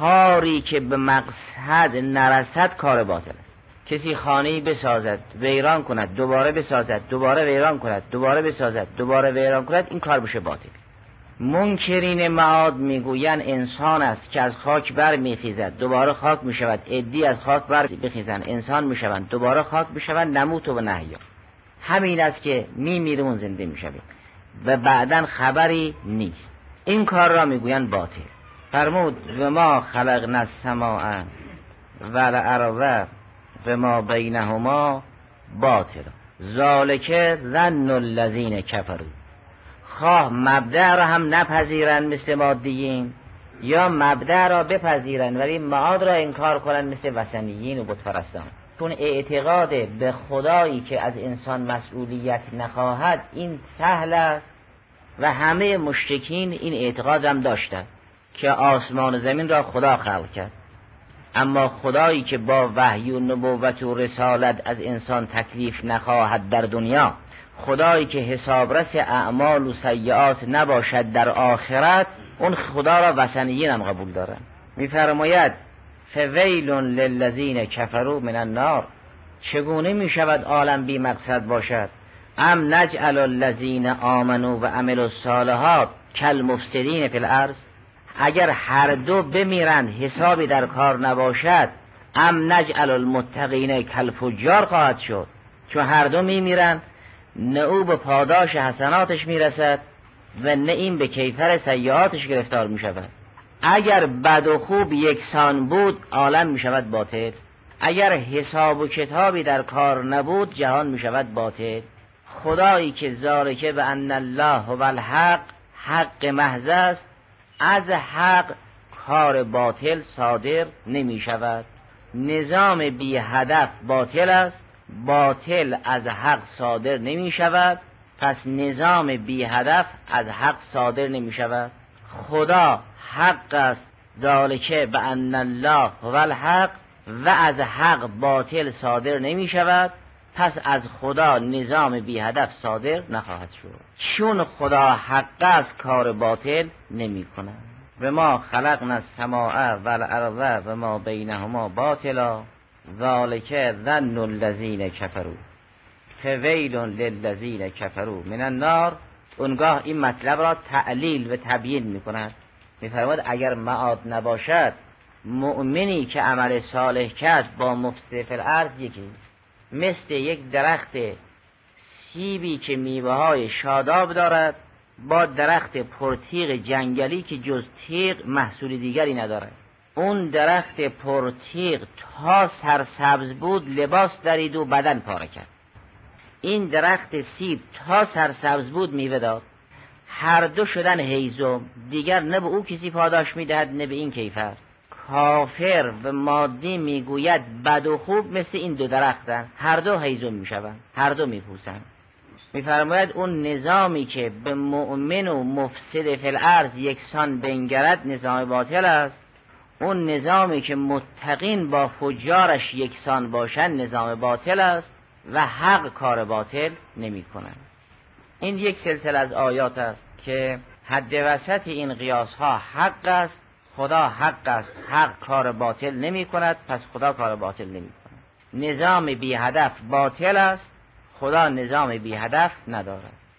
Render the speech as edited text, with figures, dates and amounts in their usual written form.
کاری که به مقصد نرسد کار باطل است. کسی خانه‌ای بسازد ویران کند، دوباره بسازد، دوباره ویران کند، دوباره بسازد، دوباره ویران کند، این کار بشه باطل. منکرین معاد میگویند انسان است که از خاک بر میخیزد، دوباره خاک میشود، عدی از خاک بر بخیزند انسان میشوند، دوباره خاک میشوند، نموت و نحیا. همین است که میمیریم زنده میشویم و بعداً خبری نیست. این کار را میگویند باطل. فرمود و ما خلقنا السماء والارض و ما بینهما باطل ذالک ظن الذین کفروا. خواه مبدأ را هم نپذیرند مثل مادیین، یا مبدأ را بپذیرند ولی معاد را انکار کنند مثل وثنیین و بتپرستان. چون اعتقاد به خدایی که از انسان مسئولیت نخواهد این سهل است و همه مشرکین این اعتقاد هم داشتند که آسمان و زمین را خدا خلق کرد، اما خدایی که با وحی و نبوت و رسالت از انسان تکلیف نخواهد در دنیا، خدایی که حسابرس اعمال و سیئات نباشد در آخرت، اون خدا را وثنیین هم قبول دارن. میفرماید فویل للذین کفروا من النار. چگونه می شود عالم بی مقصد باشد؟ ام نجعل الذین آمنوا و عملوا الصالحات کالمفسدین فی الارض. اگر هر دو بمیرند حسابی در کار نباشد، ام نجعل المتقین کالفجار خواهد شد. چون هر دو میمیرند، نه او به پاداش حسناتش میرسد و نه این به کیفر سیئاتش گرفتار میشود. اگر بد و خوب یکسان بود عالم میشود باطل. اگر حساب و کتابی در کار نبود جهان میشود باطل. خدایی که ذالک بان الله هو الحق، حق محض است، از حق کار باطل صادر نمی شود. نظام بی هدف باطل است، باطل از حق صادر نمی شود، پس نظام بی هدف از حق صادر نمی شود. خدا حق است، ذالک بان الله هو الحق، و از حق باطل صادر نمی شود، پس از خدا نظام بی هدف صادر نخواهد شد. چون خدا حق است کار باطل نمی کند. و ما خلقنا السماء والارض و ما بینهما باطلا ذالک ظن الذین کفروا فویل للذین کفروا من النار. اونگاه این مطلب را تعلیل و تبیین می کند. می فرماید اگر معاد نباشد، مؤمنی که عمل صالح کرد با مفسد فی الارض یکی، مثل یک درخت سیبی که میوه های شاداب دارد با درخت پرتیغ جنگلی که جز تیغ محصول دیگری ندارد. اون درخت پرتیغ تا سرسبز بود لباس درید و بدن پاره کرد. این درخت سیب تا سرسبز بود میوه داد. هر دو شدن هیزم، دیگر نه به او کسی پاداش میدهد نه به این کیفر. کافر و مادی میگوید بد و خوب مثل این دو درختن، هر دو هیزم میشوند، هر دو میپوسند. میفرماید اون نظامی که به مؤمن و مفسد فی الارض یکسان بنگرد نظام باطل است. اون نظامی که متقین با فجارش یکسان باشند نظام باطل است و حق کار باطل نمی کنند. این یک سلسله از آیات است که حد وسط این قیاس ها حق است. خدا حق است، حق کار باطل نمی کند، پس خدا کار باطل نمی کند. نظام بی هدف باطل است، خدا نظام بی هدف ندارد.